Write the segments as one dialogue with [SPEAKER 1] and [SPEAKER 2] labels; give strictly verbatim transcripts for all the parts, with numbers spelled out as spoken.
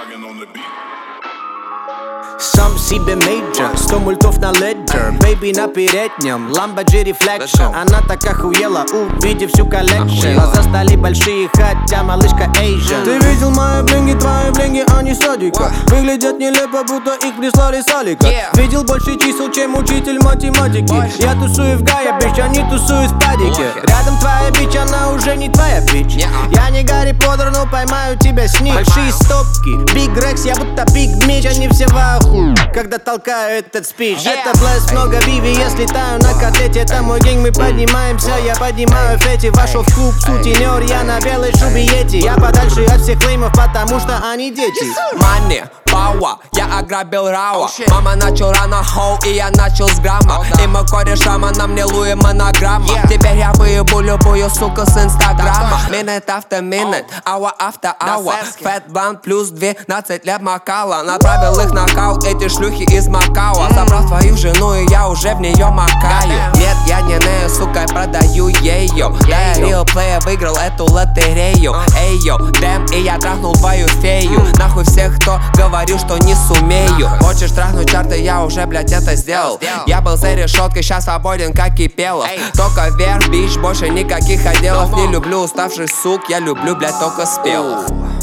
[SPEAKER 1] Сам себе мейджор, сто мультов на леджер. Бэйби на переднем, Lambo Reflection. Она так охуела, увидев всю коллекцию. Глаза стали большие, хотя малышка Asian. Ты видел мои блинги, твои блинги, они садика. Выглядят нелепо, будто их прислали с Алика. Видел больше чисел, чем учитель математики. Я тусую в Гая, бич, они тусуют в падике. Рядом твоя бич, она уже не твоя бич. Я не Гарри Поттер, но поймаю тебя с ним. Большие стопки, Биг Рекс, я будто Биг Мич. Они все в аху, когда толкаю этот спич. Это блэст, много Виви, я слетаю на котлете. Это мой гэнг, мы поднимаемся, я поднимаю фети. Вошел в клуб, сутенер, я на белой шубе Йети. Я подальше от всех клеймов, потому что они дети.
[SPEAKER 2] Money, power, я ограбил Рауа. Мама начал рано хоу, и я начал с грамма. И мой корешама на мне Луи монограмма. Теперь я выебу любую суку с инстаграма. Минут авто минут, hour after hour. Фэт блант плюс двенадцать лет макала. Направил их на каут, эти шлюхи из Макао. Забрал твою жену, и я уже в нее макаю. Нет, я не нею, сука, я продаю ее. Да, я real player, выиграл эту лотерею. Эй, йо, дэм, и я трахнул твою фею. Нахуй всех, кто говорил, что не сумею. Хочешь трахнуть чарты, я уже, блядь, это сделал. Я был за решеткой, сейчас свободен, как Кипелов. Только вверх, бич, больше никаких отделов. Не люблю уставших сук, я люблю, блядь, только спелых.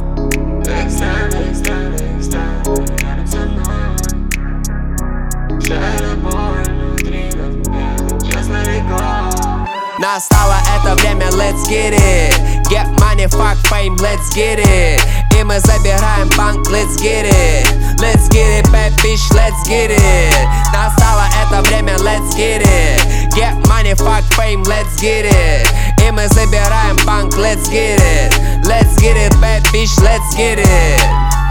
[SPEAKER 2] Настало это время, let's get it. Get money, fuck fame, let's get it. И мы забираем банк, let's get it. Let's get it, bad bitch, let's get it. Настало это время, let's get it. Get money, fuck fame, let's get it. И мы забираем банк, let's get it. Let's get it, bad bitch, let's get it.